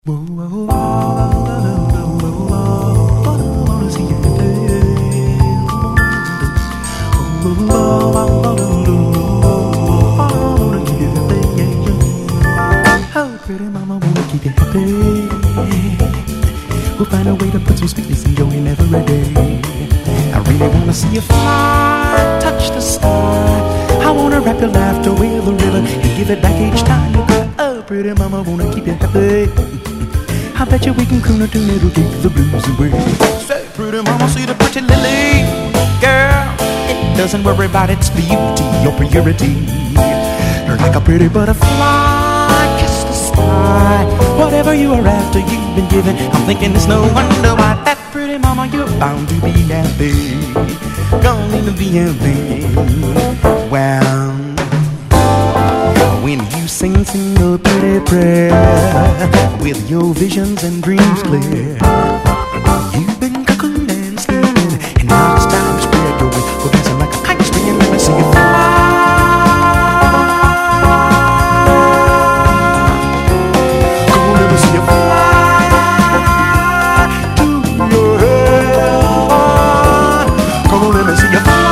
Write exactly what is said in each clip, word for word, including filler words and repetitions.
Whoa, whoa, whoa, whoa, whoa, whoa, I wanna see you dance. Whoa, whoa, I wanna keep you happy. Oh, pretty mama, wanna keep you happy. We'll find a way to put some sweetness in your every day. I really wanna see you fly, touch the sky. I wanna wrap your laughter with a river and give it back each time you cry. Oh, pretty mama, wanna keep you happy. I bet you we can croon a tune that'll take the blues away. Say, pretty mama, see the pretty lily, girl. It doesn't worry about its beauty or purity. You're like a pretty butterfly, kiss the sky. Whatever you are after, you've been given. I'm thinking it's no wonder why that pretty mama, you're bound to be happy. Gonna be happy. Well, when you sing, sing a pretty prayer with your visions and dreams clear. You've been cocooned and sleeping, and now it's time to spread your wings. We're dancing like a kite swinging, let me see you fly. Come on, let me see you fly to your heaven. Come on, let me see you fly.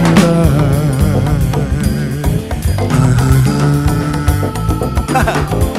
Ha ha.